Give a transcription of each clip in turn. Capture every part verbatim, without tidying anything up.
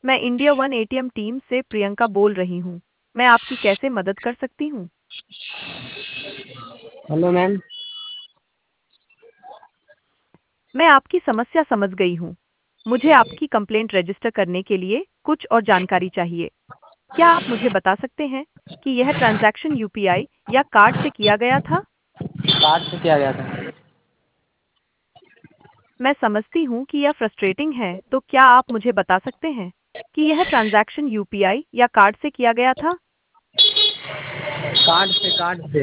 मैं India one ATM team से प्रियंका बोल रही हूँ। मैं आपकी कैसे मदद कर सकती हूँ? Hello ma'am. मैं आपकी समस्या समझ गई हूँ। मुझे आपकी कंप्लेंट रजिस्टर करने के लिए कुछ और जानकारी चाहिए। क्या आप मुझे बता सकते हैं कि यह ट्रांजैक्शन यूपीआई या कार्ड से किया गया था? कार्ड से किया गया था। मैं समझती हूँ कि यह फ्रस्ट्रेटिंग है, तो क्या आप मुझे बता सकते हैं कि यह ट्रांजैक्शन यूपीआई या कार्ड से किया गया था? कार्ड से कार्ड से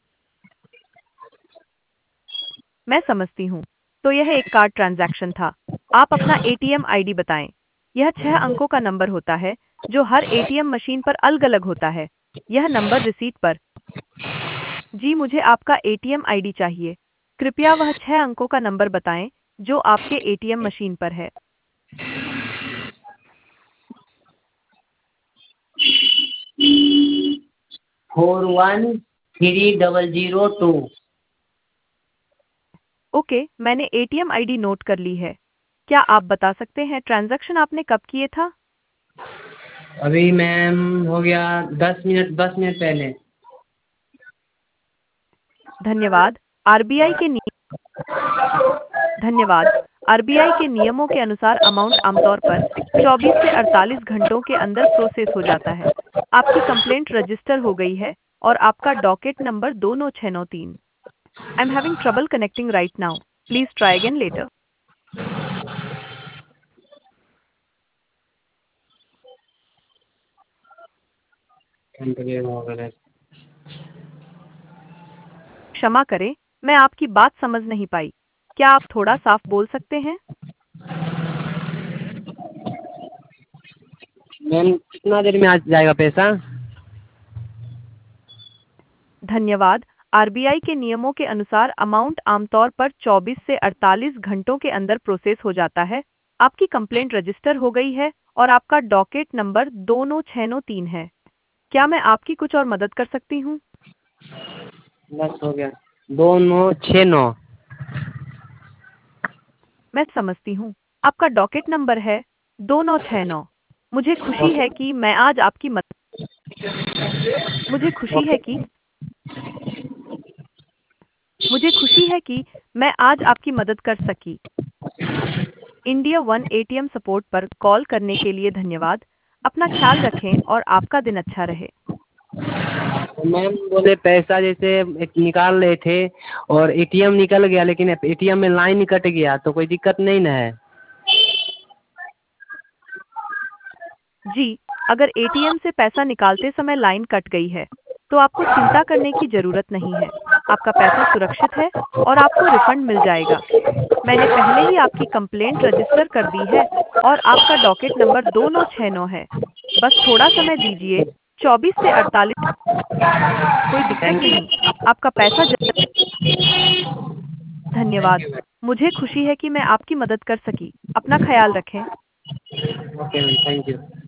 मैं समझती हूँ। तो यह एक कार्ड ट्रांजैक्शन था। आप अपना एटीएम आईडी बताएं। यह छह अंकों का नंबर होता है, जो हर एटीएम मशीन पर अलग-अलग होता है। यह नंबर रिसीट पर। जी, मुझे आपका एटीएम आईडी चाहिए। कृपया वह छह अंकों का नंबर बताएं, जो आपके एटीएम मशीन पर है। Four one three double zero two. Okay, मैंने एटीएम आईडी नोट कर ली है। क्या आप बता सकते हैं ट्रांजैक्शन आपने कब किए था? अभी मैम हो गया दस मिनट दस मिनट पहले। धन्यवाद। आरबीआई के नि धन्यवाद। आरबीआई के नियमों के अनुसार अमाउंट आमतौर पर चौबीस से अड़तालीस घंटों के अंदर प्रोसेस हो जाता है। आपकी कंप्लेंट रजिस्टर हो गई है और आपका डॉकेट नंबर दो नौ छह नौ तीन। I am having trouble connecting right now. Please try again later. क्षमा करें, मैं आपकी बात समझ नहीं पाई। क्या आप थोड़ा साफ बोल सकते हैं? मैम कितना देर में आ जाएगा पैसा? धन्यवाद। आरबीआई के नियमों के अनुसार अमाउंट आमतौर पर चौबीस से अड़तालीस घंटों के अंदर प्रोसेस हो जाता है। आपकी कंप्लेंट रजिस्टर हो गई है और आपका डॉकेट नंबर दो नौ छह नौ तीन है। क्या मैं आपकी कुछ और मदद कर सकती हूँ? बस हो गया। दो नौ छः नौ। मैं समझती हूँ। आपका डॉकेट नंबर है दो नौ छह नौ। मुझे खुशी ओके। है कि मैं आज आपकी मदद मुझे खुशी ओके। है कि मुझे खुशी है कि मैं आज आपकी मदद कर सकी। इंडिया वन एटीएम सपोर्ट पर कॉल करने के लिए धन्यवाद। अपना ख्याल रखें और आपका दिन अच्छा रहे। मैम बोले पैसा जैसे एक निकाल रहे थे और एटीएम निकल गया, लेकिन एटीएम में लाइन कट गया, तो कोई दिक्कत नहीं ना है? जी, अगर एटीएम से पैसा निकालते समय लाइन कट गई है, तो आपको चिंता करने की जरूरत नहीं है। आपका पैसा सुरक्षित है और आपको रिफंड मिल जाएगा। मैंने पहले ही आपकी कंप्लेंट रजिस्टर कर दी है और आपका डॉकेट नंबर दो नौ छह नौ है। बस थोड़ा समय दीजिए, चौबीस से अड़तालीस। कोई दिक्कत थैंक यू। नहीं। आपका पैसा जल्द। धन्यवाद। मुझे खुशी है कि मैं आपकी मदद कर सकी। अपना ख्याल रखें। Okay ma'am, thank you.